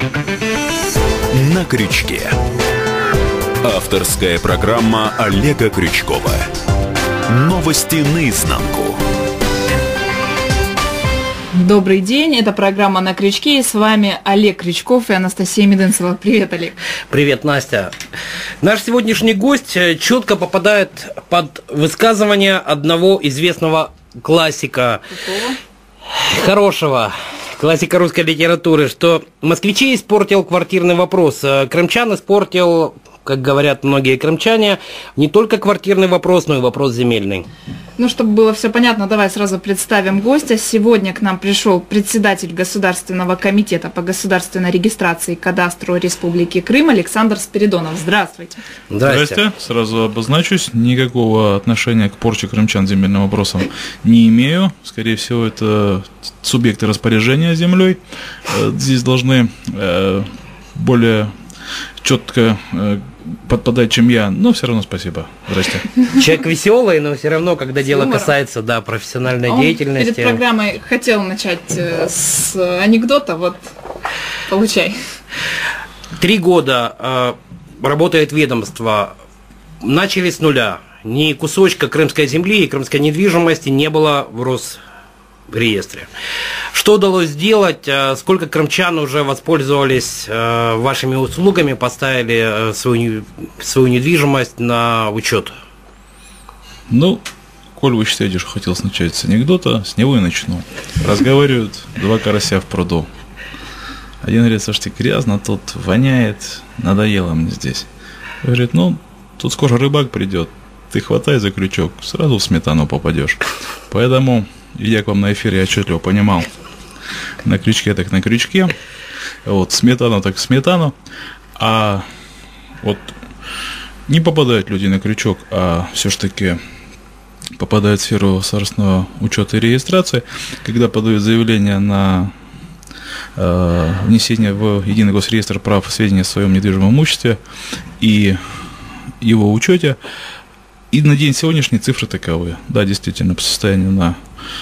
На крючке. Авторская программа Олега Крючкова. Новости наизнанку. Добрый день, это программа «На крючке», и с вами Олег Крючков и Анастасия Меденцева. Привет, Олег. Привет, Настя. Наш сегодняшний гость четко попадает под высказывание одного известного классика. Какого? Хорошего. Классика русской литературы, что москвичей испортил квартирный вопрос, крымчан испортил, как говорят многие крымчане, не только квартирный вопрос, но и вопрос земельный. Ну, чтобы было все понятно, давай сразу представим гостя. Сегодня к нам пришел председатель Государственного комитета по государственной регистрации и кадастру Республики Крым Александр Спиридонов. Здравствуйте. Здрасте. Сразу обозначусь. Никакого отношения к порче крымчан земельным вопросом не имею. Скорее всего, это субъекты распоряжения землей. Здесь должны более четко подпадать, чем я, но все равно спасибо. Здрасте. Человек веселый, но все равно, когда дело касается, профессиональной деятельности. Перед программой хотел начать с анекдота, вот, получай. 3 года работает ведомство, начали с нуля. Ни кусочка крымской земли и крымской недвижимости не было в Росреестре. Что удалось сделать? Сколько крымчан уже воспользовались вашими услугами, поставили свою недвижимость на учет? Ну, коль вы считаете, что хотел начать с анекдота, с него и начну. Разговаривают 2 карася в пруду. Один говорит: слушайте, грязно тут, воняет, надоело мне здесь. Говорит: тут скоро рыбак придет, ты хватай за крючок, сразу в сметану попадешь. Поэтому, идя к вам на эфир, я отчетливо понимал: на крючке так на крючке, вот сметану так в сметану, а вот не попадают люди на крючок, а все-таки попадают в сферу государственного учета и регистрации, когда подают заявление на внесение в Единый госреестр прав сведения о своем недвижимом имуществе и его учете. И на день сегодняшний цифры таковы. Да, действительно, по состоянию на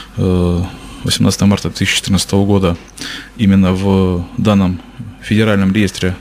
18 марта 2014 года именно в данном федеральном реестре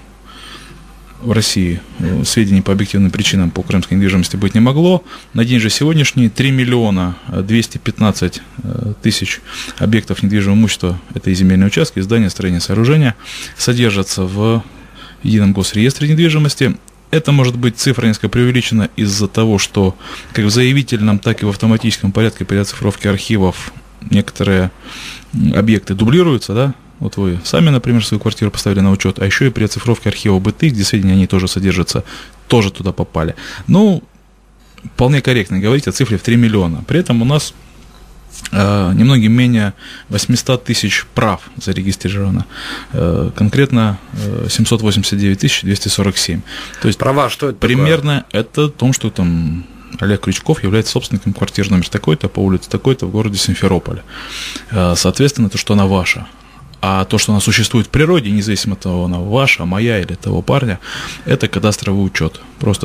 в России сведений по объективным причинам по крымской недвижимости быть не могло. На день же сегодняшний 3 миллиона 215 тысяч объектов недвижимого имущества, это и земельные участки, и здания, строения, сооружения, содержатся в Едином госреестре недвижимости. Это может быть цифра несколько преувеличена из-за того, что как в заявительном, так и в автоматическом порядке при оцифровке архивов некоторые объекты дублируются, да? Вот вы сами, например, свою квартиру поставили на учет, а еще и при оцифровке архива БТ, где сведения они тоже содержатся, тоже туда попали. Вполне корректно говорить о цифре в 3 миллиона. При этом у нас немногим менее 800 тысяч прав зарегистрировано, конкретно 789 247. То есть права, что это примерно такое? Это о том, что там Олег Крючков является собственником квартиры номер такой-то по улице такой-то в городе Симферополе. Соответственно, то, что она ваша. А то, что она существует в природе, независимо от того, она ваша, моя или того парня, это кадастровый учет. Просто,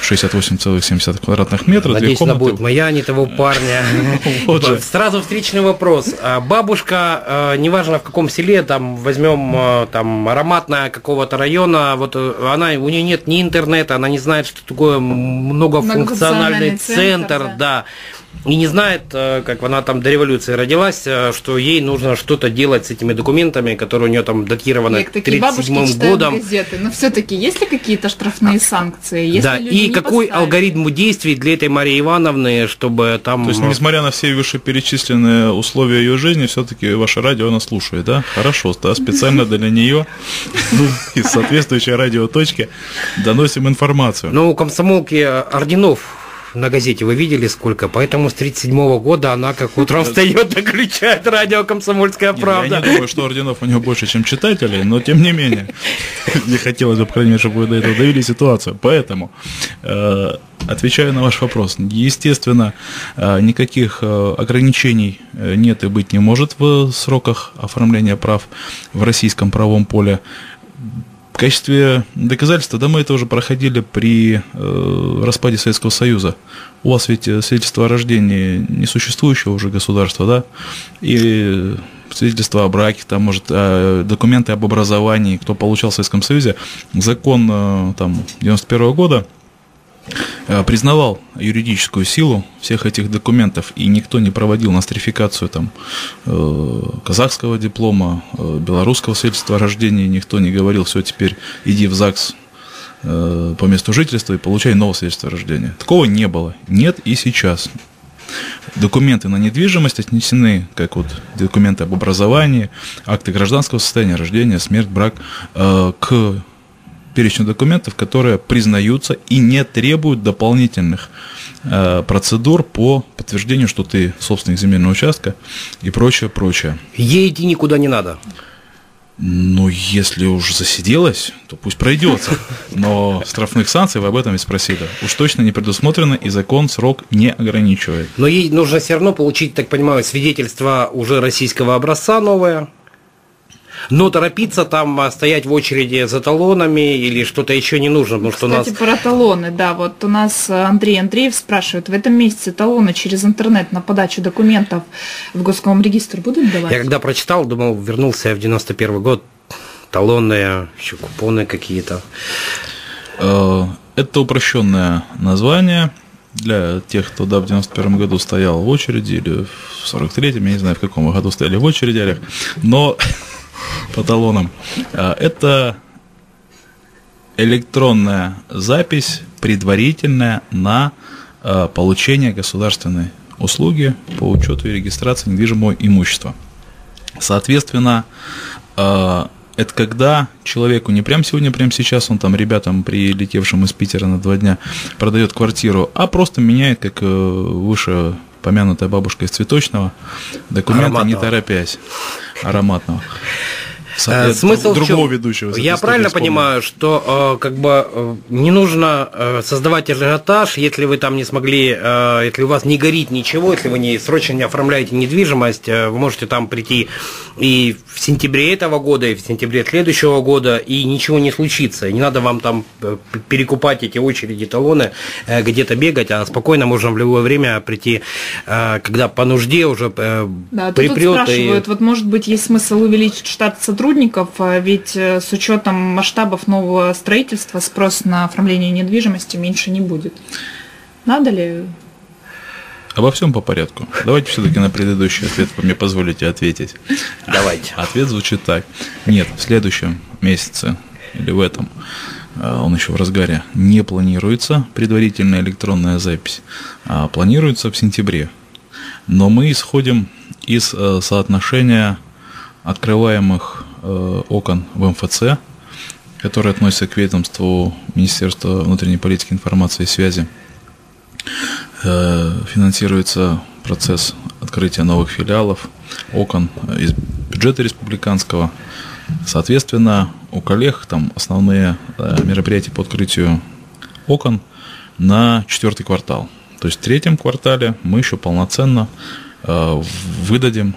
68,7 квадратных метров, надеюсь, 2 комнаты. Она будет моя, а не того парня. Сразу встречный вопрос. Бабушка, неважно в каком селе, там возьмем ароматная какого-то района, вот у нее нет ни интернета, она не знает, что такое многофункциональный центр, да. И не знает, как она там до революции родилась, что ей нужно что-то делать с этими документами, которые у нее там датированы 1937 годом. Газеты. Но все-таки есть ли какие-то штрафные санкции? Если и какой алгоритм действий для этой Марии Ивановны, чтобы там... То есть, несмотря на все вышеперечисленные условия ее жизни, все-таки ваше радио она слушает, да? Хорошо, специально для нее из соответствующей радиоточки доносим информацию. У комсомолки орденов на газете вы видели сколько, поэтому с 1937 года она как утром встает и включает радио «Комсомольская правда». Я не думаю, что орденов у нее больше, чем читателей, но тем не менее, не хотелось бы, по крайней мере, чтобы вы до этого довели ситуацию. Поэтому, отвечаю на ваш вопрос, естественно, никаких ограничений нет и быть не может в сроках оформления прав в российском правовом поле. В качестве доказательства, мы это уже проходили при распаде Советского Союза. У вас ведь свидетельство о рождении несуществующего уже государства, да? И свидетельство о браке, там, может, документы об образовании, кто получал в Советском Союзе. Закон там 91 года признавал юридическую силу всех этих документов, и никто не проводил нострификацию там казахского диплома, белорусского свидетельства о рождении, никто не говорил: все, теперь иди в ЗАГС по месту жительства и получай новое свидетельство о рождении. Такого не было, нет и сейчас. Документы на недвижимость отнесены, как вот документы об образовании, акты гражданского состояния, рождения, смерть, брак, к перечню документов, которые признаются и не требуют дополнительных процедур по подтверждению, что ты собственник земельного участка и прочее, прочее. Ей идти никуда не надо. Ну, если уж засиделась, то пусть пройдется. Но штрафных санкций, вы об этом и спросили, уж точно не предусмотрено, и закон срок не ограничивает. Но ей нужно все равно получить, так понимаю, свидетельство уже российского образца новое. Но торопиться там, стоять в очереди за талонами или что-то еще не нужно, потому что Кстати, у нас... про талоны, да, вот у нас Андрей Андреев спрашивает, в этом месяце талоны через интернет на подачу документов в Госкомрегистр будут давать? Я когда прочитал, думал, вернулся в 91 год, талоны, еще купоны какие-то. Это упрощенное название для тех, кто в 91 году стоял в очереди, или в 43-м, я не знаю, в каком году стояли в очереди, но... по талонам. Это электронная запись предварительная на получение государственной услуги по учету и регистрации недвижимого имущества. Соответственно, это когда человеку не прямо сегодня, прямо сейчас, он там ребятам, прилетевшим из Питера на 2 дня, продает квартиру, а просто меняет, как выше помянутая бабушка из Цветочного, документы, ароматного, не торопясь, ароматного. Смысл другого ведущего. Я правильно понимаю, что как бы не нужно создавать ажиотаж, если вы там не смогли, если у вас не горит ничего, если вы не срочно не оформляете недвижимость, вы можете там прийти и в сентябре этого года, и в сентябре следующего года, и ничего не случится. И не надо вам там перекупать эти очереди, талоны, где-то бегать, а спокойно можно в любое время прийти, когда по нужде уже да, припрет. Тут спрашивают, вот может быть есть смысл увеличить штат сотрудников, ведь с учетом масштабов нового строительства спрос на оформление недвижимости меньше не будет. Надо ли? Обо всем по порядку. Давайте все-таки на предыдущий ответ вы мне позволите ответить. Давайте. Ответ звучит так. Нет, в следующем месяце или в этом, он еще в разгаре, не планируется предварительная электронная запись, а планируется в сентябре. Но мы исходим из соотношения открываемых окон в МФЦ, которые относятся к ведомству Министерства внутренней политики, информации и связи. Финансируется процесс открытия новых филиалов, окон из бюджета республиканского. Соответственно, у коллег там основные мероприятия по открытию окон на 4-й квартал. То есть в 3-м квартале мы еще полноценно выдадим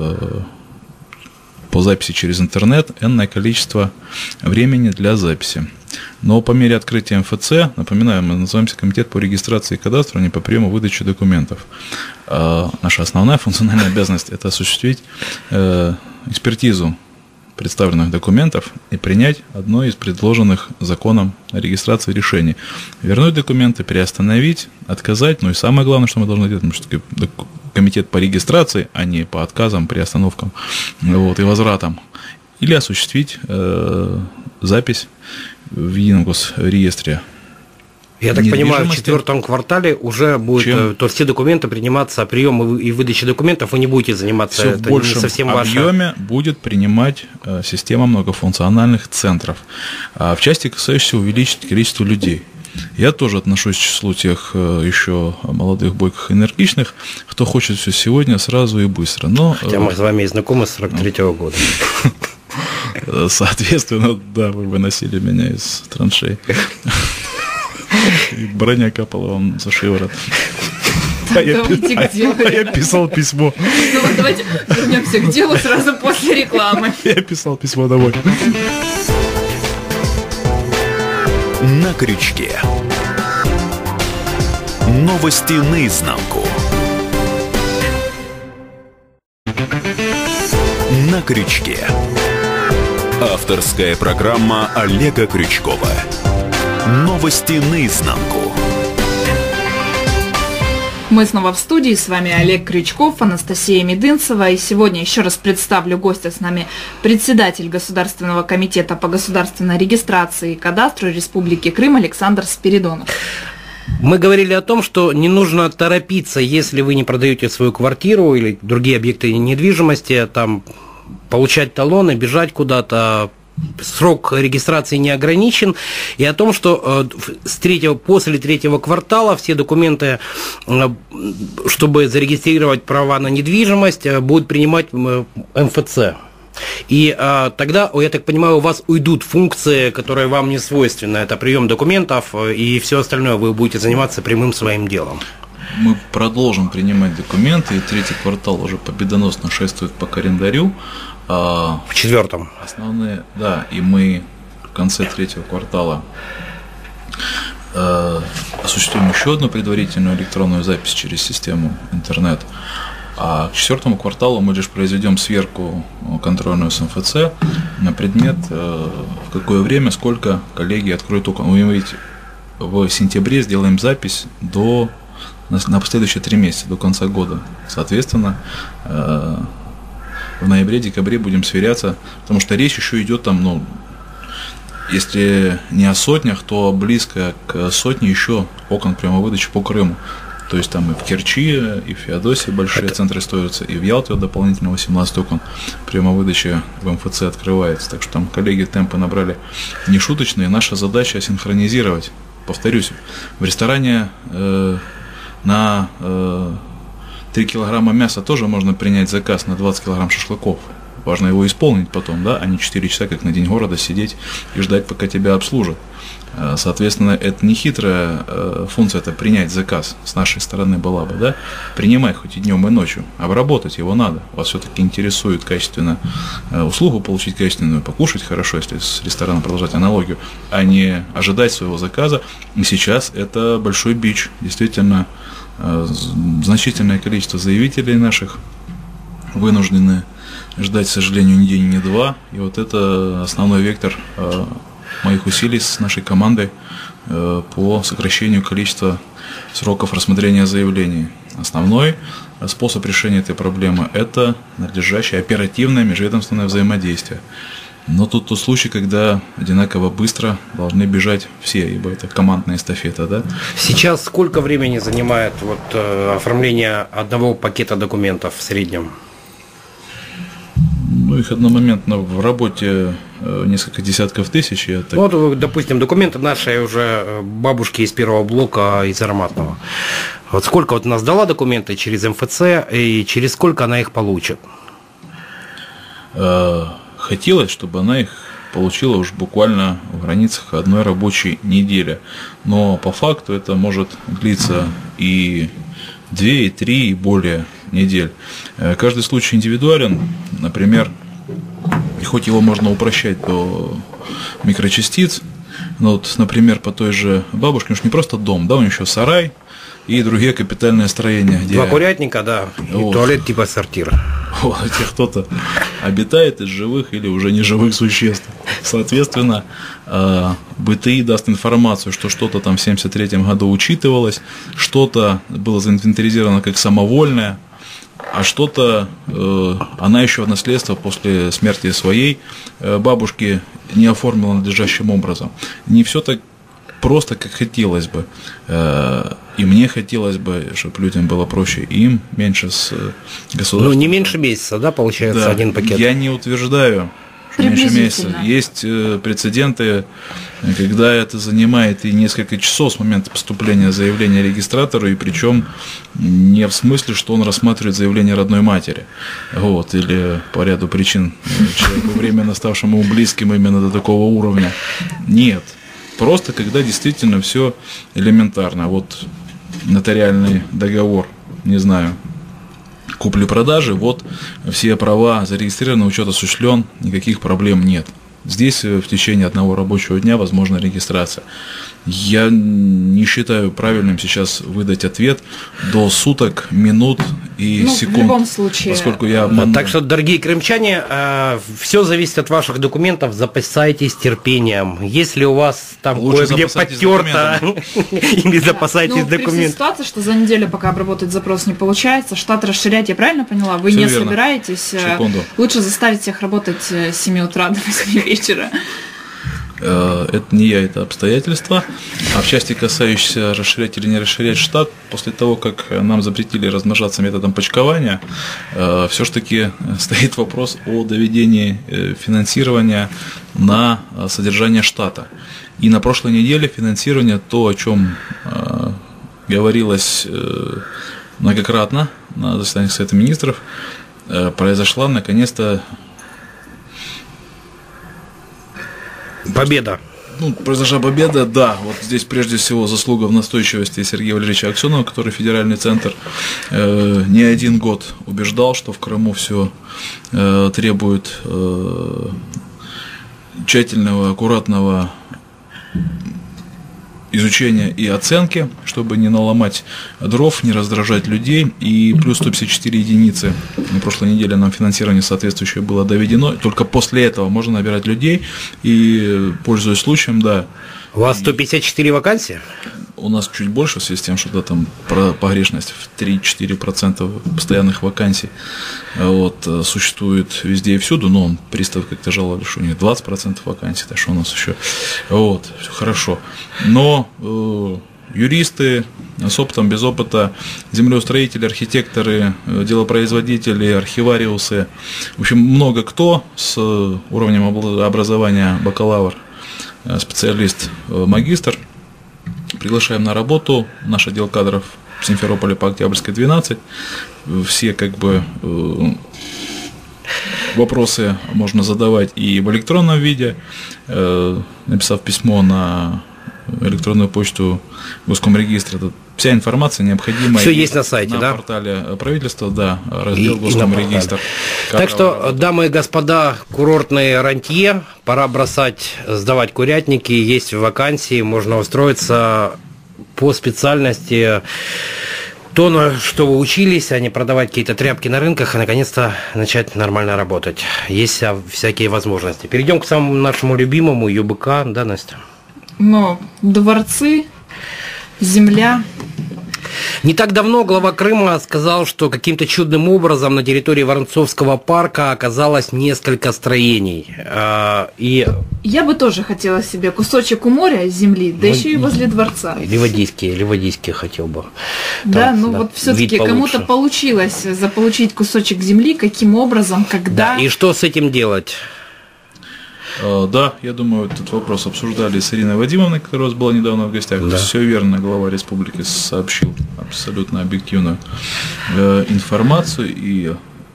по записи через интернет энное количество времени для записи. Но по мере открытия МФЦ, напоминаю, мы называемся Комитет по регистрации и кадастру, а не по приему выдачи документов. Наша основная функциональная обязанность – это осуществить экспертизу представленных документов и принять одно из предложенных законом о регистрации решений. Вернуть документы, приостановить, отказать. Ну и самое главное, что мы должны делать, потому что комитет по регистрации, а не по отказам, приостановкам и возвратам. Или осуществить запись в едином госреестре. Я так понимаю, в 4-м квартале уже будет, то все документы приниматься, прием и выдача документов, вы не будете заниматься, все это в большем не совсем объеме будет принимать система многофункциональных центров. В части, касающейся увеличить количество людей. Я тоже отношусь к числу тех еще молодых, бойких, энергичных, кто хочет все сегодня, сразу и быстро. Но, хотя мы с вами и знакомы с 43-го года. Соответственно, да, вы выносили меня из траншей. И броня капала вам за шиворот. Я писал письмо. Ну вот давайте вернемся к делу сразу после рекламы. Я писал письмо домой. На крючке. Новости наизнанку. на крючке. Авторская программа Олега Крючкова. Новости наизнанку. Мы снова в студии, с вами Олег Крючков, Анастасия Медынцева. И сегодня еще раз представлю гостя. С нами председатель Государственного комитета по государственной регистрации и кадастру Республики Крым Александр Спиридонов. Мы говорили о том, что не нужно торопиться, если вы не продаете свою квартиру или другие объекты недвижимости, там, получать талоны, бежать куда-то. Срок регистрации не ограничен, и о том, что после третьего квартала все документы, чтобы зарегистрировать права на недвижимость, будут принимать МФЦ. И тогда, я так понимаю, у вас уйдут функции, которые вам не свойственны. Это прием документов и все остальное. Вы будете заниматься прямым своим делом. Мы продолжим принимать документы, и третий квартал уже победоносно шествует по календарю. В четвертом. Основные, да, и мы в конце третьего квартала осуществим еще одну предварительную электронную запись через систему интернет. А к четвертому кварталу мы лишь произведем сверку контрольную с МФЦ на предмет, в какое время, сколько коллеги откроют окна. Вы видите, в сентябре сделаем запись на последующие 3 месяца, до конца года. Соответственно, в ноябре-декабре будем сверяться, потому что речь еще идет там, если не о сотнях, то близко к сотне еще окон прямой выдачи по Крыму. То есть там и в Керчи, и в Феодосии большие центры строятся, и в Ялте дополнительно 18 окон прямой выдачи в МФЦ открывается. Так что там коллеги темпы набрали нешуточные. Наша задача синхронизировать. Повторюсь, в ресторане на 3 килограмма мяса тоже можно принять заказ на 20 килограмм шашлыков. Важно его исполнить потом, да, а не 4 часа, как на День города, сидеть и ждать, пока тебя обслужат. Соответственно, это не хитрая функция, это принять заказ с нашей стороны была бы, да. Принимай хоть и днем, и ночью, обработать его надо. Вас все-таки интересует качественно услугу получить качественную, покушать хорошо, если с рестораном продолжать аналогию, а не ожидать своего заказа. И сейчас это большой бич, действительно. Значительное количество заявителей наших вынуждены ждать, к сожалению, ни день, ни два. И вот это основной вектор моих усилий с нашей командой по сокращению количества сроков рассмотрения заявлений. Основной способ решения этой проблемы – это надлежащее оперативное межведомственное взаимодействие. Но тут тот случай, когда одинаково быстро должны бежать все, ибо это командная эстафета, да? Сейчас сколько времени занимает оформление одного пакета документов в среднем? Их одномоментно в работе несколько десятков тысяч. Допустим, документы нашей уже бабушки из первого блока из Ароматного. Вот сколько у нас дала документы через МФЦ и через сколько она их получит? Хотелось, чтобы она их получила уж буквально в границах одной рабочей недели. Но по факту это может длиться и 2, и 3, и более недель. Каждый случай индивидуален. Например, хоть его можно упрощать до микрочастиц, но вот, например, по той же бабушке, уж не просто дом, да, у нее еще сарай и другие капитальные строения. 2 курятника, да, и туалет типа сортир. Где кто-то обитает из живых или уже неживых существ. Соответственно, БТИ даст информацию, что что-то там в 1973 году учитывалось, что-то было заинвентаризировано как самовольное, а что-то она еще в наследство после смерти своей бабушки не оформила надлежащим образом. Не все так просто, как хотелось бы. И мне хотелось бы, чтобы людям было проще, и им меньше с государством. Не меньше месяца, да, получается, да, один пакет? Я не утверждаю, что меньше месяца. Есть прецеденты, когда это занимает и несколько часов с момента поступления заявления регистратору, и причем не в смысле, что он рассматривает заявление родной матери, или по ряду причин человеку, временно ставшему близким именно до такого уровня. Нет. Просто когда действительно все элементарно. Вот нотариальный договор, не знаю, купли-продажи, вот все права зарегистрированы, учет осуществлен, никаких проблем нет. Здесь в течение одного рабочего дня возможна регистрация. Я не считаю правильным сейчас выдать ответ до суток, минут и секунд. В любом случае. Поскольку я... Так что, дорогие крымчане, все зависит от ваших документов, запасайтесь терпением. Если у вас там Лучше кое-где потерто, или запасайтесь При документами. ситуации, что за неделю, пока обработать запрос не получается, штат расширять, я правильно поняла? Вы Всё не верно. собираетесь? Секунду. Лучше заставить всех работать с 7 утра до 8 вечера. Это не я, это обстоятельства. А в части, касающейся расширять или не расширять штат, после того, как нам запретили размножаться методом почкования, все-таки стоит вопрос о доведении финансирования на содержание штата. И на прошлой неделе финансирование, то, о чем говорилось многократно на заседаниях Совета Министров, произошла наконец-то Победа. Произошла победа, да. Вот здесь прежде всего заслуга в настойчивости Сергея Валерьевича Аксенова, который федеральный центр не один год убеждал, что в Крыму все требует тщательного, аккуратного изучения и оценки, чтобы не наломать дров, не раздражать людей. И плюс 154 единицы на прошлой неделе нам финансирование соответствующее было доведено. Только после этого можно набирать людей. И, пользуясь случаем, да. У вас 154 вакансии? У нас чуть больше, в связи с тем, что там погрешность в 3-4% постоянных вакансий существует везде и всюду, но пристав как-то жаловали, что у них 20% вакансий, так что у нас еще все хорошо. Но юристы с опытом, без опыта, землеустроители, архитекторы, делопроизводители, архивариусы, в общем, много кто с уровнем образования бакалавр, специалист, магистр, приглашаем на работу. Наш отдел кадров в Симферополе по Октябрьской 12. Все вопросы можно задавать и в электронном виде, написав письмо на электронную почту Госкомрегистра. Вся информация необходимая. Все есть на сайте, на портале правительства, да, раздел Госкомрегистр. Так что, дамы и господа, курортные рантье, пора бросать, сдавать курятники, есть вакансии, можно устроиться по специальности, то, на что вы учились, а не продавать какие-то тряпки на рынках, и наконец-то начать нормально работать. Есть всякие возможности. Перейдем к самому нашему любимому ЮБК, да, Настя? Дворцы, земля. Не так давно глава Крыма сказал, что каким-то чудным образом на территории Воронцовского парка оказалось несколько строений. Я бы тоже хотела себе кусочек у моря, земли, да еще и возле дворца. Ливадийский хотел бы. Да, вот все-таки кому-то получилось заполучить кусочек земли, каким образом, когда. Да, и что с этим делать? Да, я думаю, этот вопрос обсуждали с Ириной Вадимовной, которая у вас была недавно в гостях. Да. Все верно, глава республики сообщил абсолютно объективную информацию, и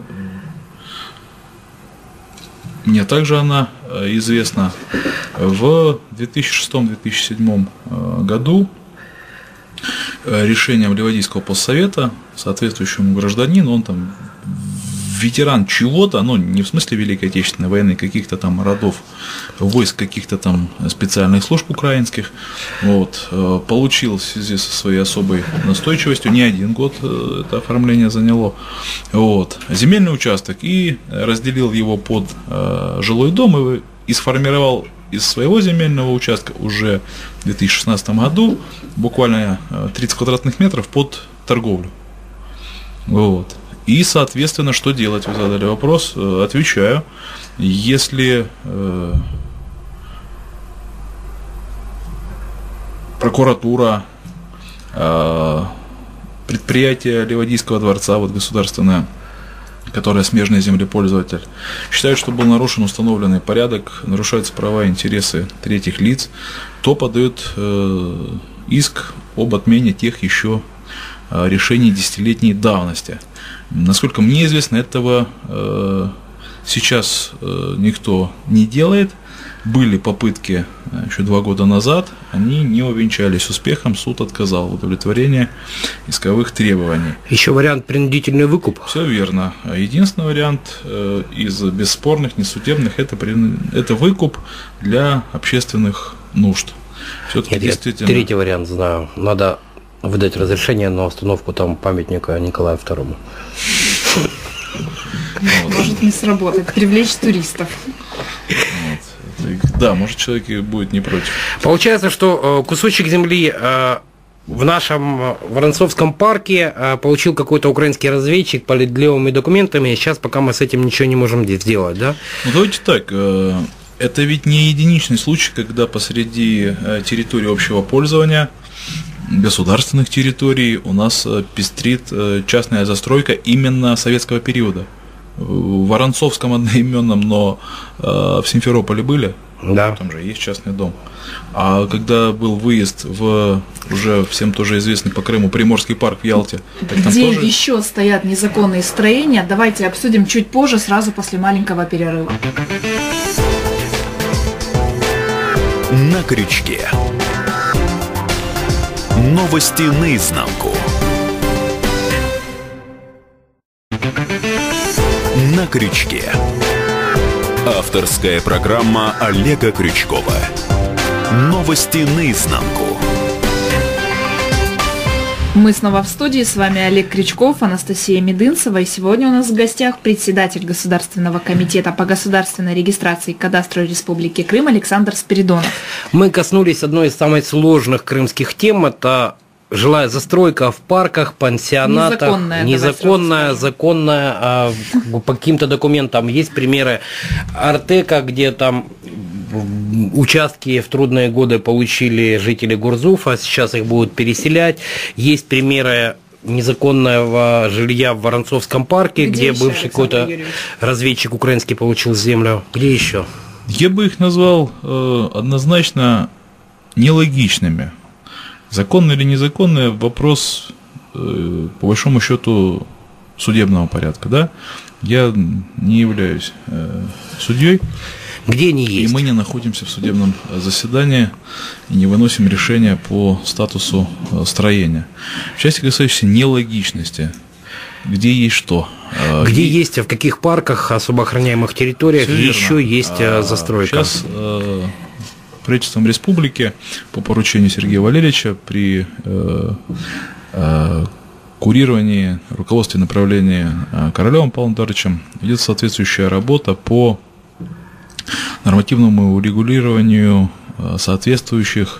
мне также она известна. В 2006-2007 году решением Ливадийского постсовета соответствующему гражданину, он там ветеран чего-то, не в смысле Великой Отечественной войны, каких-то там родов, войск, каких-то там специальных служб украинских, получил в связи со своей особой настойчивостью, не один год это оформление заняло, земельный участок и разделил его под жилой дом и сформировал из своего земельного участка уже в 2016 году буквально 30 квадратных метров под торговлю. И, соответственно, что делать? Вы задали вопрос. Отвечаю. Если прокуратура, предприятие Ливадийского дворца, государственное, которое смежный землепользователь, считают, что был нарушен установленный порядок, нарушаются права и интересы третьих лиц, то подают иск об отмене тех еще решений десятилетней давности. Насколько мне известно, этого сейчас никто не делает. Были попытки еще 2 года назад, они не увенчались успехом, суд отказал в удовлетворении исковых требований. Еще вариант принудительный выкуп? Все верно. Единственный вариант из бесспорных, несудебных, это выкуп для общественных нужд. Все-таки действительно... Третий вариант знаю. Надо выдать разрешение на установку там памятника Николаю II. Может не сработать, привлечь туристов. Да, может, человек и будет не против. Получается, что кусочек земли в нашем Воронцовском парке получил какой-то украинский разведчик по левыми документами, и сейчас пока мы с этим ничего не можем сделать, да? Ну, давайте так, это ведь не единичный случай, когда посреди территории общего пользования, государственных территорий, у нас пестрит частная застройка именно советского периода. В Воронцовском одноименном, но в Симферополе были? Да. Там же есть частный дом. А когда был выезд в уже всем тоже известный по Крыму Приморский парк в Ялте, так там где тоже... еще стоят незаконные строения, давайте обсудим чуть позже, сразу после маленького перерыва. На крючке. Новости наизнанку. На крючке. Авторская программа Олега Крючкова. Новости наизнанку. Мы снова в студии, с вами Олег Крючков, Анастасия Медынцева, и сегодня у нас в гостях председатель Государственного комитета по государственной регистрации и кадастру Республики Крым Александр Спиридонов. Мы коснулись одной из самых сложных крымских тем, это жилая застройка в парках, пансионатах, незаконная, законная, по каким-то документам. Есть примеры Артека, где там участки в трудные годы получили жители Гурзуфа, сейчас их будут переселять. Есть примеры незаконного жилья в Воронцовском парке, где бывший какой-то разведчик украинский получил землю. Где еще? Я бы их назвал однозначно нелогичными. Законно или незаконно, вопрос, по большому счету, судебного порядка. Да? Я не являюсь судьей. Где они есть? И мы не находимся в судебном заседании и не выносим решения по статусу строения. В части, касающейся нелогичности, где есть что? Где есть, в каких парках, особо охраняемых территориях еще есть застройка? Сейчас правительством республики по поручению Сергея Валерьевича при курировании, руководстве и направлении Королевым Павлом Даровичем идет соответствующая работа по нормативному урегулированию соответствующих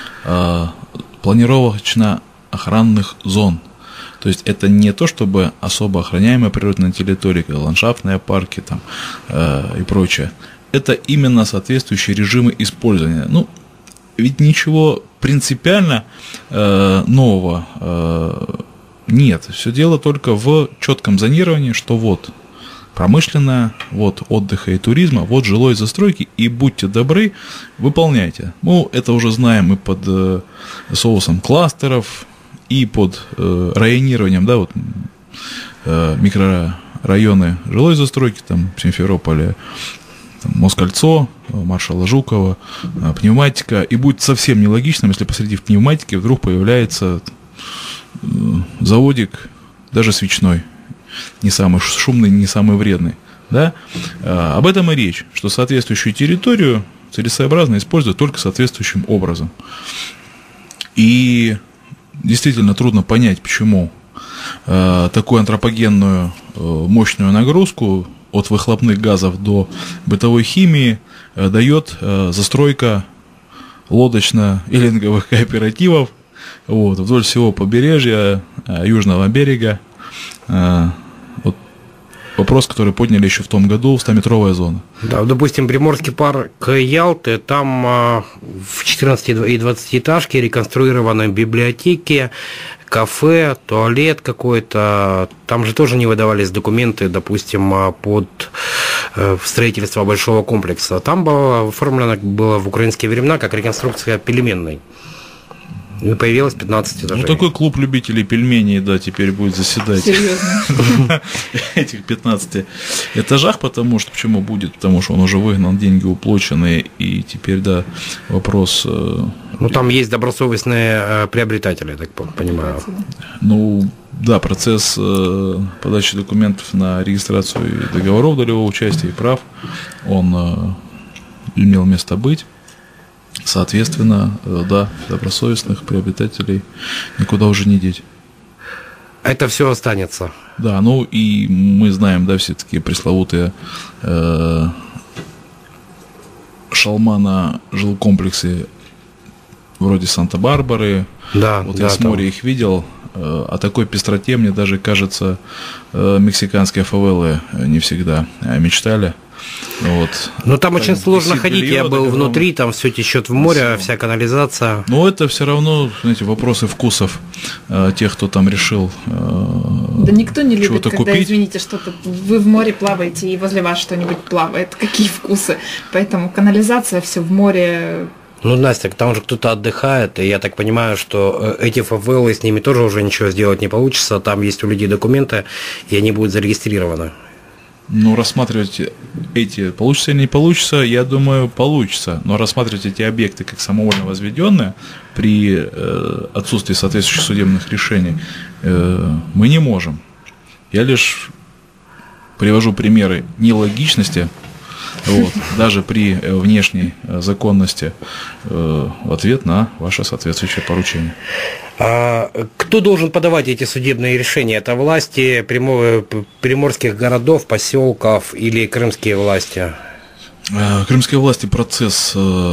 планировочно-охранных зон. То есть это не то, чтобы особо охраняемая природная территория, ландшафтные парки там, и прочее. Это именно соответствующие режимы использования. Ну, ведь ничего принципиально нового нет. Все дело только в четком зонировании, что вот промышленная, вот отдыха и туризма, вот жилой застройки, и будьте добры, выполняйте. Ну, это уже знаем и под соусом кластеров, и под районированием, да, вот микрорайоны жилой застройки, там, в Симферополе, Москальцо, маршала Жукова, пневматика, и будет совсем нелогичным, если посреди пневматики вдруг появляется заводик, даже свечной, не самый шумный, не самый вредный, да? Об этом и речь, что соответствующую территорию целесообразно использовать только соответствующим образом. И действительно трудно понять, почему такую антропогенную мощную нагрузку от выхлопных газов до бытовой химии дает застройка лодочно-эллинговых кооперативов вот, вдоль всего побережья Южного берега. Вот вопрос, который подняли еще в том году, 100-метровая зона. Да, допустим, Приморский парк Ялты, там в 14 и 20-этажке реконструированы библиотеки, кафе, туалет какой-то. Там же тоже не выдавались документы, допустим, под строительство большого комплекса. Там было оформлено в украинские времена как реконструкция пельменной. И появилось 15 этажей. Ну, такой клуб любителей пельменей, да, теперь будет заседать. Серьезно? Этих 15 этажах, потому что, почему будет? Потому что он уже выгнал, деньги уплочены, и теперь, да, вопрос... Ну, там есть добросовестные приобретатели, я так понимаю. Ну, да, процесс подачи документов на регистрацию договоров долевого участия и прав, он имел место быть. Соответственно, да, добросовестных приобретателей никуда уже не деть. Это все останется. Да, ну и мы знаем, да, все такие пресловутые шалма на жилкомплексе вроде Санта-Барбары. Да, вот да, я с моря их видел. О такой пестроте, мне даже кажется, мексиканские фавелы не всегда мечтали. Вот. Но там очень сложно ходить, белье, я был внутри, там все течет в море, вся канализация. Но это все равно, знаете, вопросы вкусов тех, кто там решил Да никто не любит, когда, купить. Извините, что-то вы в море плаваете, и возле вас что-нибудь плавает. Какие вкусы? Поэтому канализация, все в море. Ну, Настя, там же кто-то отдыхает, и я так понимаю, что эти фавелы, с ними тоже уже ничего сделать не получится, там есть у людей документы, и они будут зарегистрированы. Ну, рассматривать эти, получится или не получится, я думаю, получится. Но рассматривать эти объекты как самовольно возведенные при отсутствии соответствующих судебных решений мы не можем. Я лишь привожу примеры нелогичности, вот, даже при внешней законности, в ответ на ваше соответствующее поручение. А кто должен подавать эти судебные решения? Это власти приморских городов, поселков или крымские власти? Крымские власти процесс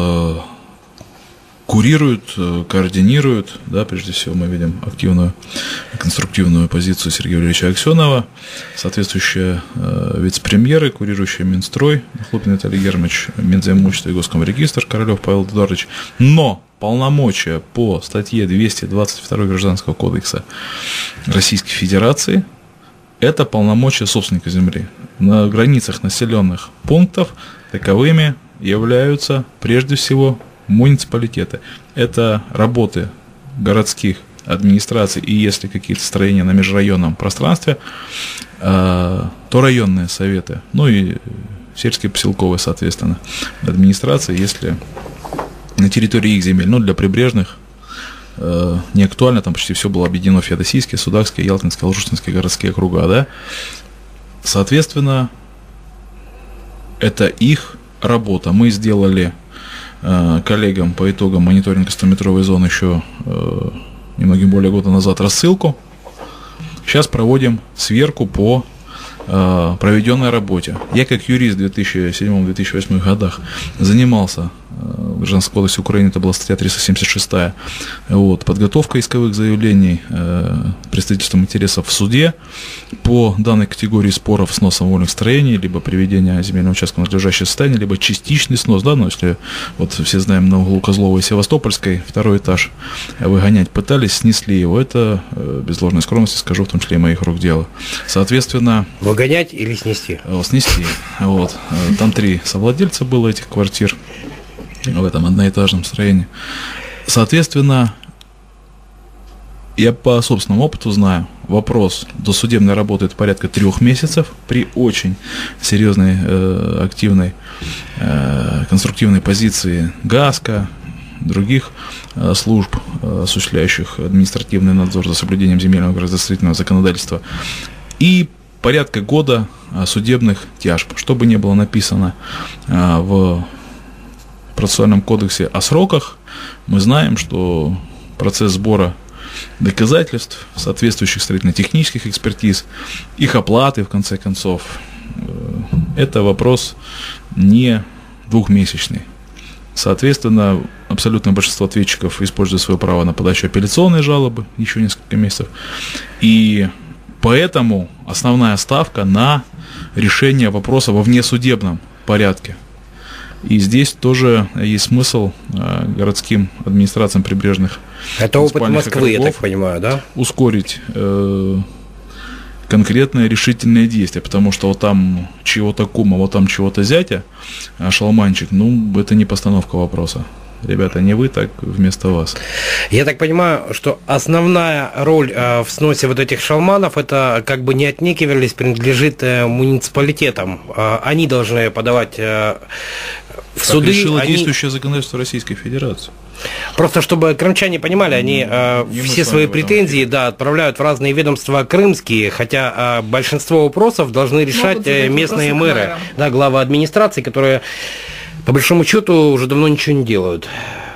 курируют, координируют. Да, прежде всего мы видим активную, конструктивную позицию Сергея Валерьевича Аксенова, соответствующие вице-премьеры, курирующие Минстрой, Хлопин Виталий Германович, Минзаимущество и Госкомрегистр, Королев Павел Эдуардович. Но полномочия по статье 222 Гражданского кодекса Российской Федерации – это полномочия собственника земли. На границах населенных пунктов таковыми являются прежде всего муниципалитеты. Это работы городских администраций, и если какие-то строения на межрайонном пространстве, то районные советы, ну и сельские поселковые, соответственно, администрации, если на территории их земель, ну, для прибрежных не актуально, там почти все было объединено в Феодосийские, Судакские, Ялтинские, Алжушинские городские округа, да. Соответственно, это их работа. Мы сделали коллегам по итогам мониторинга 100-метровой зоны еще немногим более года назад рассылку. Сейчас проводим сверку по проведенной работе. Я как юрист в 2007-2008 годах занимался в Гражданском кодексе Украины, это была статья 376, вот, подготовка исковых заявлений, представительством интересов в суде по данной категории споров с сносом вольных строений, либо приведение земельного участка в надлежащее состояние, либо частичный снос, да, но если вот все знаем, на углу Козлова и Севастопольской второй этаж выгонять пытались, снесли его, это без ложной скромности скажу, в том числе и моих рук дело. Соответственно... Выгонять или снести? Снести, вот. Там 3 совладельца было этих квартир в этом одноэтажном строении. Соответственно, я по собственному опыту знаю, вопрос досудебной работы это порядка 3 месяцев при очень серьезной, активной, конструктивной позиции ГАСКО, других служб, осуществляющих административный надзор за соблюдением земельного градостроительного законодательства, и порядка года судебных тяжб. Что бы ни было написано в процессуальном кодексе о сроках, мы знаем, что процесс сбора доказательств, соответствующих строительно-технических экспертиз, их оплаты, в конце концов, это вопрос не 2-месячный. Соответственно, абсолютное большинство ответчиков использует свое право на подачу апелляционной жалобы еще несколько месяцев. И поэтому основная ставка на решение вопроса во внесудебном порядке. И здесь тоже есть смысл городским администрациям прибрежных. Это опыт Москвы, я так понимаю, да? Ускорить конкретные решительные действия, потому что вот там чего-то кума, вот там чего-то зятя, шалманчик, ну, это не постановка вопроса. Ребята, не вы, так вместо вас. Я так понимаю, что основная роль в сносе вот этих шалманов, это, как бы не отнекивались, принадлежит муниципалитетам. Они должны подавать в суды. Как решило действующее законодательство Российской Федерации. Просто чтобы крымчане понимали, они все свои претензии отправляют в разные ведомства крымские, хотя большинство вопросов должны решать местные мэры, главы администрации, которые по большому счету уже давно ничего не делают.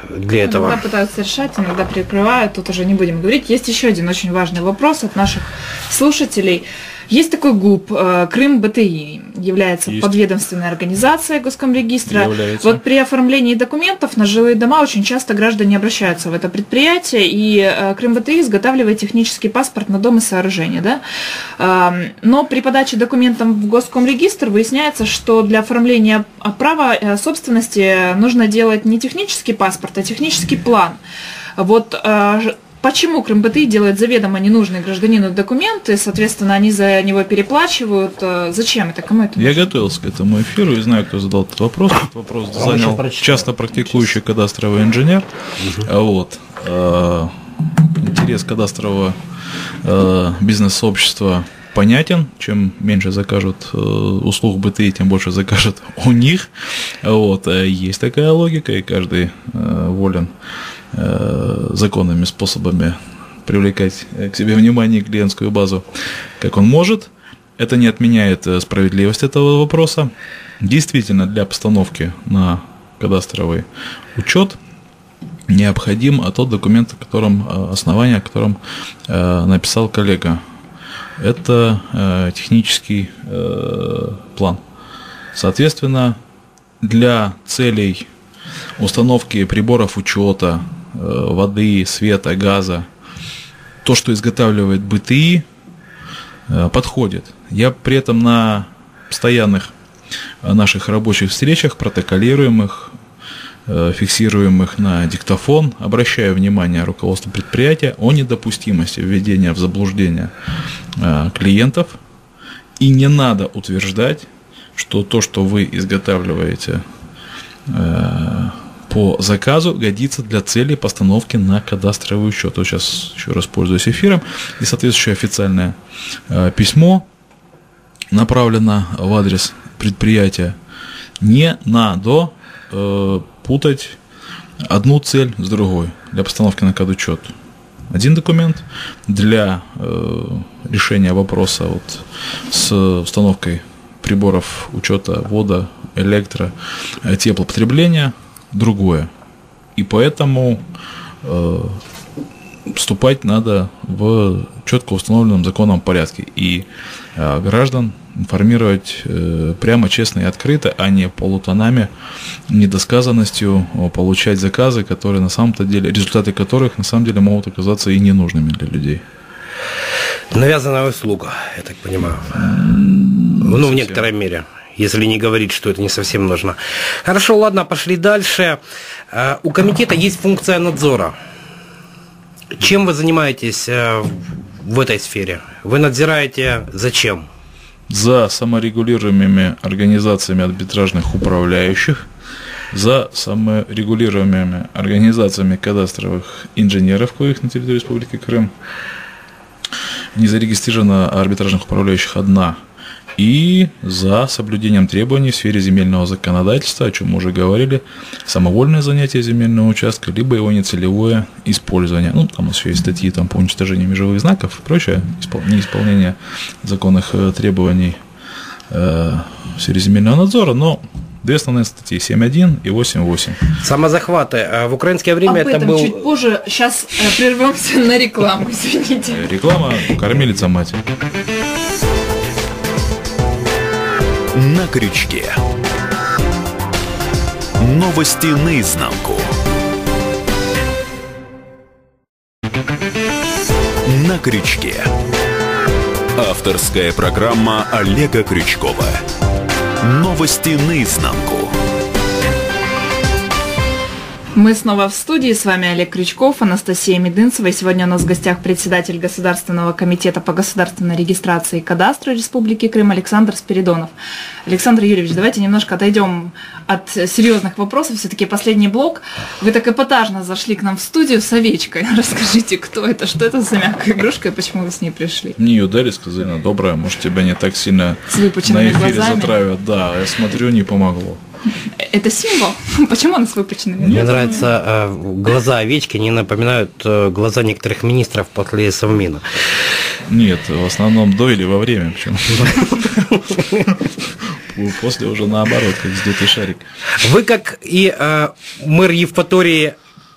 для этого. Иногда пытаются решать, иногда прикрывают, тут уже не будем говорить. Есть еще один очень важный вопрос от наших слушателей. Есть такой ГУП, Крым БТИ, является подведомственной организацией Госкомрегистра. Вот при оформлении документов на жилые дома очень часто граждане обращаются в это предприятие, и Крым БТИ изготавливает технический паспорт на дом и сооружение. Да? Но при подаче документов в Госкомрегистр выясняется, что для оформления права собственности нужно делать не технический паспорт, а технический план. Вот почему Крым БТИ делает заведомо ненужные гражданину документы, соответственно, они за него переплачивают? Зачем это? Кому это нужно? Я готовился к этому эфиру и знаю, кто задал этот вопрос. Этот вопрос занял часто практикующий кадастровый инженер. Вот. Интерес кадастрового бизнес-сообщества понятен. Чем меньше закажут услуг БТИ, тем больше закажут у них. Вот. Есть такая логика, и каждый волен законными способами привлекать к себе внимание и клиентскую базу, как он может. Это не отменяет справедливость этого вопроса. Действительно, для постановки на кадастровый учет необходим тот документ, основание, о котором написал коллега. Это технический план. Соответственно, для целей установки приборов учета, воды, света, газа, то, что изготавливает БТИ, подходит. Я при этом на постоянных наших рабочих встречах, протоколируемых, фиксируемых на диктофон, обращаю внимание руководства предприятия о недопустимости введения в заблуждение клиентов, и не надо утверждать, что то, что вы изготавливаете по заказу, годится для целей постановки на кадастровый учет. Вот сейчас еще раз пользуюсь эфиром, и соответствующее официальное письмо направлено в адрес предприятия. Не надо путать одну цель с другой для постановки на кадучет. Один документ для решения вопроса с установкой приборов учета водо, электро, теплопотребления, другое. И поэтому вступать надо в четко установленном законном порядке. И граждан информировать прямо, честно и открыто, а не полутонами, недосказанностью получать заказы, которые на самом-то деле, результаты которых на самом деле могут оказаться и ненужными для людей. Навязанная услуга, я так понимаю. В некоторой мере. Если не говорить, что это не совсем нужно. Хорошо, ладно, пошли дальше. У комитета есть функция надзора. Чем вы занимаетесь в этой сфере? Вы надзираете зачем? За саморегулируемыми организациями арбитражных управляющих, за саморегулируемыми организациями кадастровых инженеров, коих на территории Республики Крым не зарегистрировано арбитражных управляющих одна, и за соблюдением требований в сфере земельного законодательства, о чем мы уже говорили, самовольное занятие земельного участка, либо его нецелевое использование. Там еще есть статьи по уничтожению межевых знаков и прочее, неисполнение законных требований в сфере земельного надзора, но две основные статьи 7.1 и 8.8. Самозахваты. В украинское время это был... чуть позже. Сейчас прервемся на рекламу, извините. Реклама «Кормилица мать». На крючке. Новости наизнанку. На крючке. Авторская программа Олега Крючкова. Новости наизнанку. Мы снова в студии, с вами Олег Крючков, Анастасия Медынцева, и сегодня у нас в гостях председатель Государственного комитета по государственной регистрации и кадастру Республики Крым Александр Спиридонов. Александр Юрьевич, давайте немножко отойдем от серьезных вопросов, все-таки последний блок. Вы так эпатажно зашли к нам в студию с овечкой. Расскажите, кто это, что это за мягкая игрушка и почему вы с ней пришли? Мне ее дали, сказали, она добрая, может, тебя не так сильно на эфире глазами затравят. Да, я смотрю, не помогло. Это символ? Почему она с выпученными? Мне нравятся глаза овечки, они напоминают глаза некоторых министров после Совмина. Нет, в основном до или во время. Почему? После уже наоборот, как сдутый шарик. Вы, как и мэр Евпатории,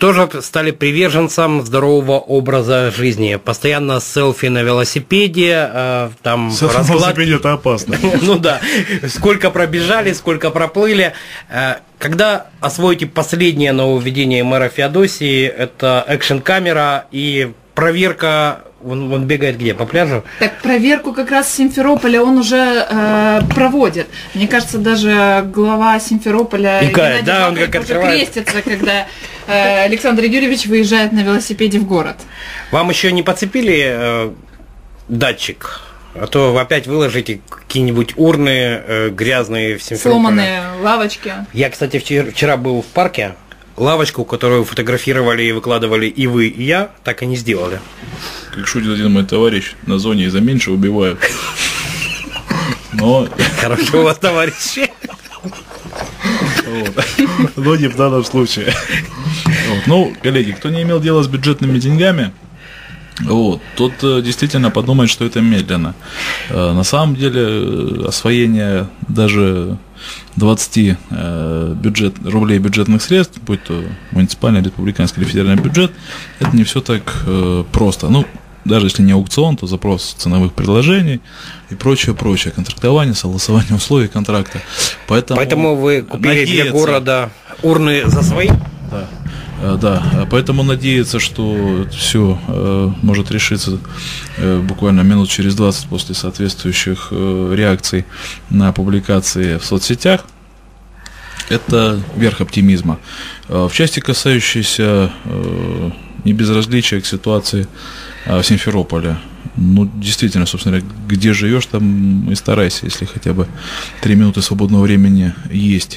тоже стали приверженцем здорового образа жизни. Постоянно селфи на велосипеде, там селфи на велосипеде это опасно. Ну да, сколько пробежали, сколько проплыли. Когда освоите последнее нововведение мэра Феодосии, это экшн-камера и проверка. Он бегает где? По пляжу? Так, проверку как раз Симферополя он уже проводит. Мне кажется, даже глава Симферополя Геннадий, да, он как уже крестится, когда Александр Юрьевич выезжает на велосипеде в город. Вам еще не подцепили датчик? А то вы опять выложите какие-нибудь урны грязные в Симферополе. Сломанные лавочки. Я, кстати, вчера был в парке. Лавочку, которую фотографировали и выкладывали и вы, и я, так и не сделали. Как шутит один мой товарищ, на зоне из-за меньше убивают. Но... Хорошо у вас, товарищи. Но не в данном случае. Ну, коллеги, кто не имел дела с бюджетными деньгами, тот действительно подумает, что это медленно. На самом деле освоение даже 20 рублей бюджетных средств, будь то муниципальный, республиканский или федеральный бюджет, это не все так просто. Ну, даже если не аукцион, то запрос ценовых предложений и прочее, контрактование, согласование условий контракта. Поэтому вы купили для города урны за свои? Да, поэтому надеяться, что все может решиться буквально минут через 20 после соответствующих реакций на публикации в соцсетях, это верх оптимизма. В части, касающейся небезразличия к ситуации в Симферополе, ну, действительно, собственно говоря, где живешь, там и старайся, если хотя бы 3 минуты свободного времени есть.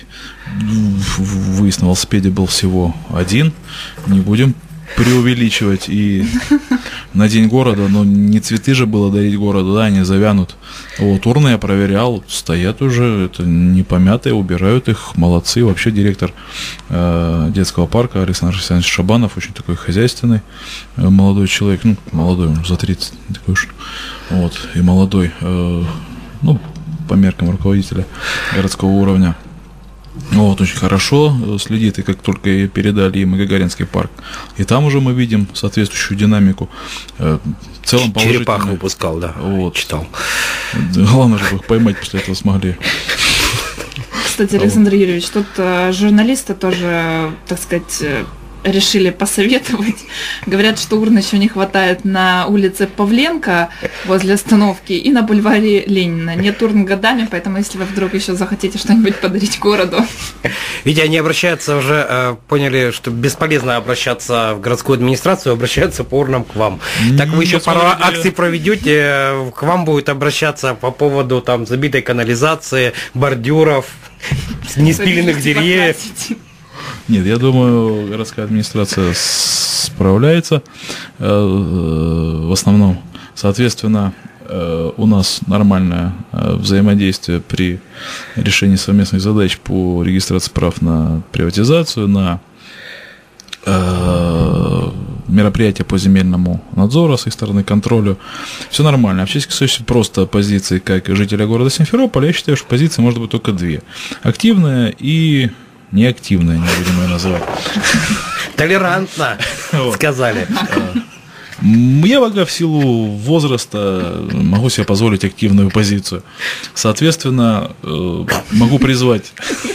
Выезд на велосипеде был всего один, не будем преувеличивать. И на День города, но не цветы же было дарить городу, да, они завянут. Урны я проверял, стоят уже, это не помятые, убирают их, молодцы. Вообще директор детского парка Александр Александрович Шабанов, очень такой хозяйственный молодой человек, ну, молодой, за 30, такой уж, и молодой, ну, по меркам руководителя городского уровня. Очень хорошо следит, и как только передали им Гагаринский парк, и там уже мы видим соответствующую динамику. В целом Черепах выпускал, да, читал. Главное, чтобы их поймать после этого смогли. Кстати, Александр Юрьевич, тут журналисты тоже, так сказать, решили посоветовать. Говорят, что урн еще не хватает на улице Павленко возле остановки и на бульваре Ленина. Нет урн годами, поэтому если вы вдруг еще захотите что-нибудь подарить городу. Видите, они обращаются уже, поняли, что бесполезно обращаться в городскую администрацию, обращаются по урнам к вам. Так вы еще пару акций проведете, к вам будет обращаться по поводу там забитой канализации, бордюров, неспиленных деревьев. Нет, я думаю, городская администрация справляется в основном. Соответственно, у нас нормальное взаимодействие при решении совместных задач по регистрации прав на приватизацию, на мероприятия по земельному надзору с их стороны, контролю. Все нормально. А в части касающейся просто позиции как жителя города Симферополя, я считаю, что позиции может быть только две. Активная и неактивная, не будем ее называть. Толерантно, сказали. Я пока в силу возраста могу себе позволить активную позицию. Соответственно, могу призвать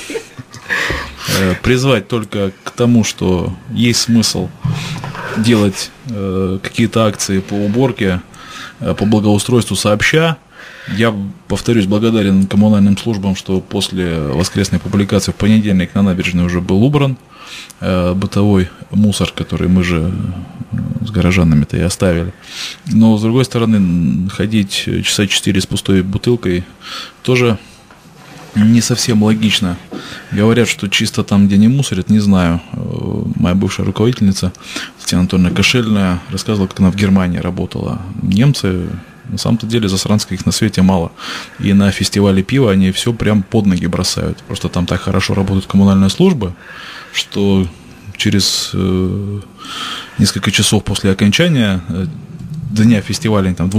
только к тому, что есть смысл делать какие-то акции по уборке, по благоустройству сообща. Я, повторюсь, благодарен коммунальным службам, что после воскресной публикации в понедельник на набережной уже был убран бытовой мусор, который мы же с горожанами-то и оставили. Но, с другой стороны, ходить часа 4 с пустой бутылкой тоже не совсем логично. Говорят, что чисто там, где не мусорят, не знаю. Моя бывшая руководительница Татьяна Анатольевна Кошельная рассказывала, как она в Германии работала. Немцы, на самом-то деле, засранцев их на свете мало. И на фестивале пива они все прям под ноги бросают. Просто там так хорошо работают коммунальные службы, что через несколько часов после окончания дня фестиваля, там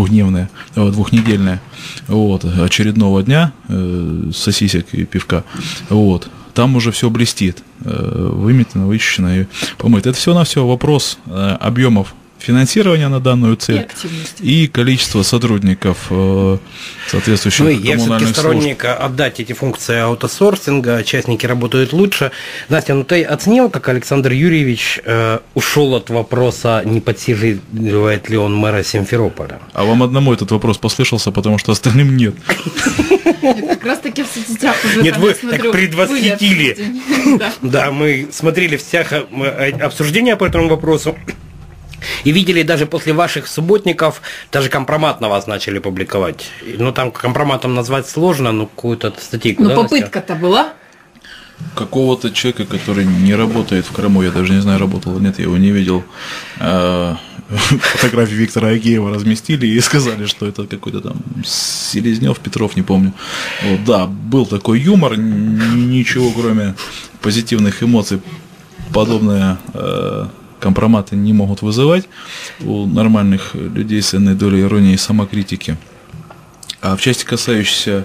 двухнедельное, очередного дня сосисек и пивка, там уже все блестит, выметено, вычищено и помыто. Это всего-навсего вопрос объемов финансирования на данную цель и количество сотрудников соответствующих коммунальных служб. Я все-таки сторонник отдать эти функции аутосорсинга, частники работают лучше. Настя, ты оценил, как Александр Юрьевич ушел от вопроса, не подсиживает ли он мэра Симферополя? А вам одному этот вопрос послышался, потому что остальным нет. Нет, как раз таки в соцсетях уже. Нет, вы так предвосхитили. Да, мы смотрели в сетях обсуждения по этому вопросу. И видели даже после ваших субботников, даже компромат на вас начали публиковать. Ну, там компроматом назвать сложно, но какую-то статейку. Но попытка-то была? Какого-то человека, который не работает в Крыму, я даже не знаю, работал или нет, я его не видел. Фотографии Виктора Агеева разместили и сказали, что это какой-то там Селезнев, Петров, не помню. Вот, да, был такой юмор, ничего кроме позитивных эмоций подобное компроматы не могут вызывать у нормальных людей с энной долей иронии и самокритики. А в части, касающейся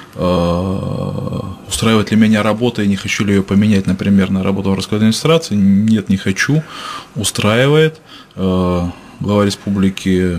устраивает ли меня работа и не хочу ли ее поменять, например, на работу в городской администрации, нет, не хочу, устраивает. Глава республики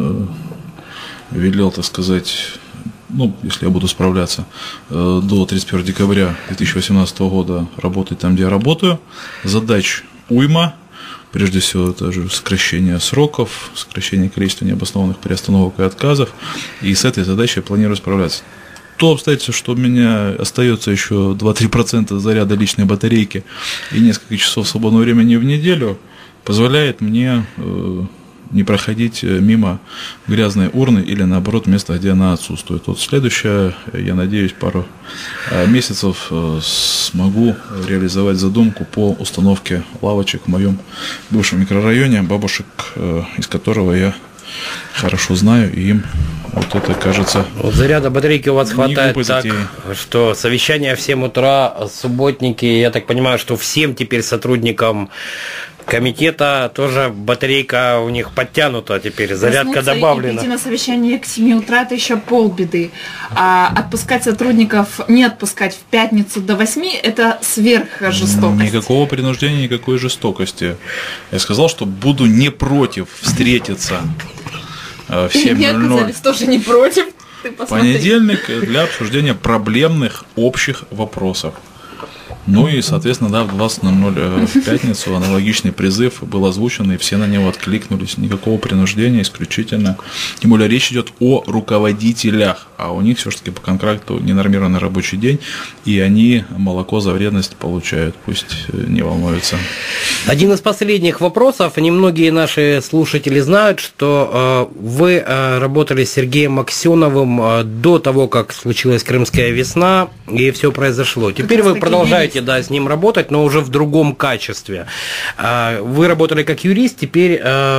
велел, так сказать, ну, если я буду справляться, до 31 декабря 2018 года работать там, где я работаю. Задач уйма. Прежде всего, это же сокращение сроков, сокращение количества необоснованных приостановок и отказов. И с этой задачей я планирую справляться. То обстоятельство, что у меня остается еще 2-3% заряда личной батарейки и несколько часов свободного времени в неделю, позволяет мне не проходить мимо грязной урны или, наоборот, места, где она отсутствует. Вот следующее, я надеюсь, пару месяцев смогу реализовать задумку по установке лавочек в моем бывшем микрорайоне, бабушек, из которого я хорошо знаю, и им вот это кажется... Вот заряда батарейки у вас хватает так, что совещание в 7 утра, субботники, я так понимаю, что всем теперь сотрудникам комитета тоже батарейка у них подтянута теперь, зарядка добавлена. И прийти на совещание к 7 утра – это еще полбеды. А отпускать сотрудников, не отпускать в пятницу до 8 – это сверхжестокость. Никакого принуждения, никакой жестокости. Я сказал, что буду не против встретиться в 7:00. Мне оказались тоже не против. Понедельник для обсуждения проблемных общих вопросов. Ну и, соответственно, да, в 20:00 в пятницу аналогичный призыв был озвучен, и все на него откликнулись. Никакого принуждения, исключительно. Тем более речь идет о руководителях, а у них все-таки по контракту ненормированный рабочий день, и они молоко за вредность получают, пусть не волнуются. Один из последних вопросов. Немногие наши слушатели знают, что вы работали с Сергеем Аксеновым до того, как случилась Крымская весна, и все произошло. Теперь вы продолжаете с ним работать, но уже в другом качестве. Вы работали как юрист, теперь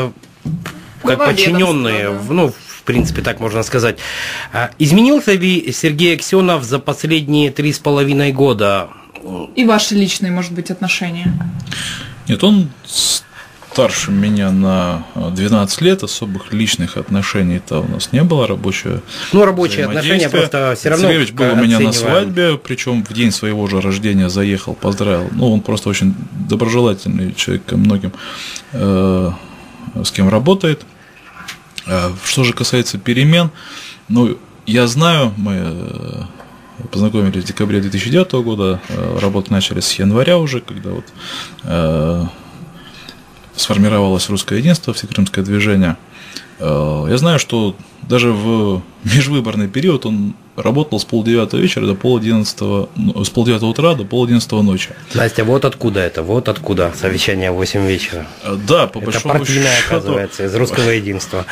как подчиненные, ну, в принципе, так можно сказать. Изменился ли Сергей Аксенов за последние 3,5 года? И ваши личные, может быть, отношения? Нет, он старше меня на 12 лет, особых личных отношений-то у нас не было, рабочие отношения просто все равно. Сергеевич был у меня на свадьбе, причем в день своего же рождения заехал, поздравил. Ну, он просто очень доброжелательный человек ко многим, с кем работает. Что же касается перемен, ну, я знаю, мы познакомились в декабре 2009 года, работу начали с января уже, когда вот сформировалось русское единство, всекрымское движение. Я знаю, что даже в межвыборный период он работал с 8:30 вечера до 10:30, с 9:30 утра до 10:30 ночи. Настя, вот откуда совещание в 8 вечера. Да, по большому счету. Это партийное, оказывается, из русского единства.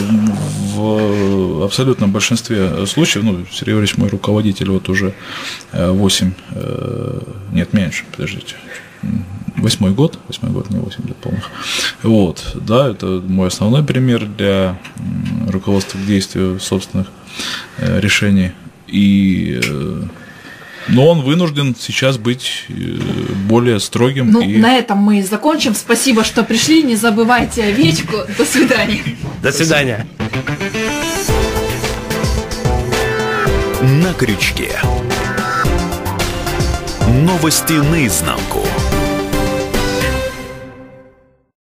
В абсолютном большинстве случаев, ну, Сергей Юрьевич мой руководитель вот уже 8 год, не 8 лет полных. Вот, да, это мой основной пример для руководства к действию собственных решений. Но он вынужден сейчас быть более строгим. Ну, на этом мы и закончим. Спасибо, что пришли. Не забывайте овечку. До свидания. До свидания. На крючке. Новости наизнанку.